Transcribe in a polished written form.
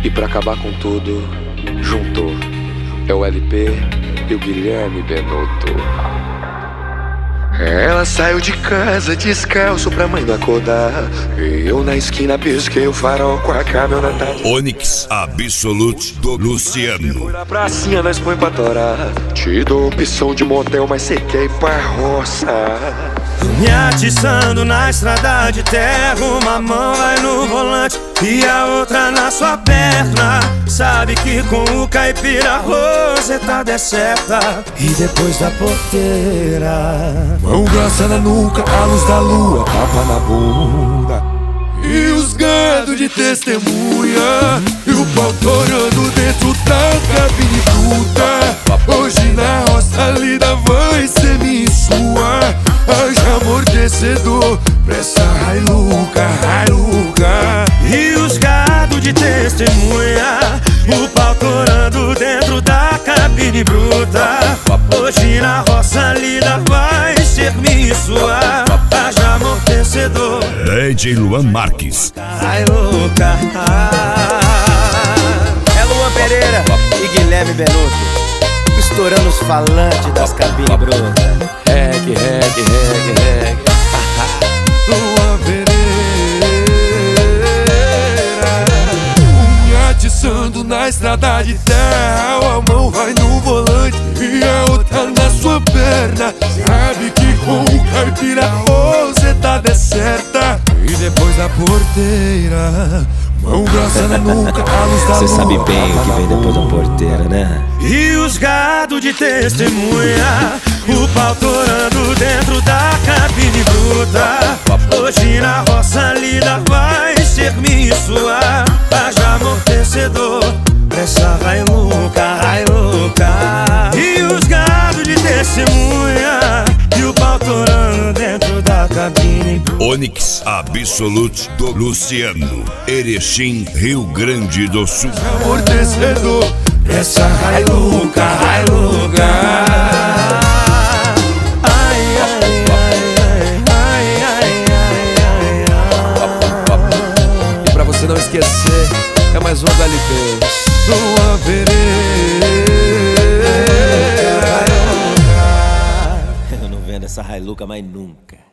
E pra acabar com tudo, juntou. É o LP e o Guilherme Benuto. Ela saiu de casa descalço pra mãe não acordar. E eu na esquina pisquei o farol com a caminhoneta. Onyx Absolute do Luciano. Na pracinha nós põe pra torar. Te dou opção de motel, mas cê quer ir pra roça. Me atiçando na estrada de terra, uma mão vai no volante e a outra na sua perna. Sabe que com o caipira a roseta deserta. E depois da porteira, mão grossa na nuca, a luz da lua, tapa na bunda. E os gado de testemunha, e o pau torando dentro da cabine bruta. Hoje na roça a lida vai ser minha e sua. Haja amortecedor pra essa Hilux. e os gado de testemunha, o pau torando dentro da cabine bruta. Hoje na roça lida vai ser minha e sua. Haja amortecedor. DJ Luan Marques. Hilux. É Luan Pereira e Guilherme Benuto, estourando os falantes das cabines brutas. Reggae. Luan Pereira, me atiçando na estrada de terra. A mão vai no volante e a outra na sua perna. Sabe que com o caipira a roseta deserta. E depois da porteira, mão grossa na nuca, a luz da lua. Cê sabe bem o que vem depois da porteira, né? E os gado de testemunha, o pau torando dentro da cabine bruta. Hoje na roça lida vai ser minha e sua. Haja amortecedor pra essa Hilux. E os gado de testemunha, e o pau torando dentro da cabine bruta. Onyx Absolute do Luciano, Erechim, Rio Grande do Sul. Amortecedor pra essa Hilux. E pra você não esquecer, é mais um do LP. Luan Pereira, Eu não vendo essa Hilux mais nunca.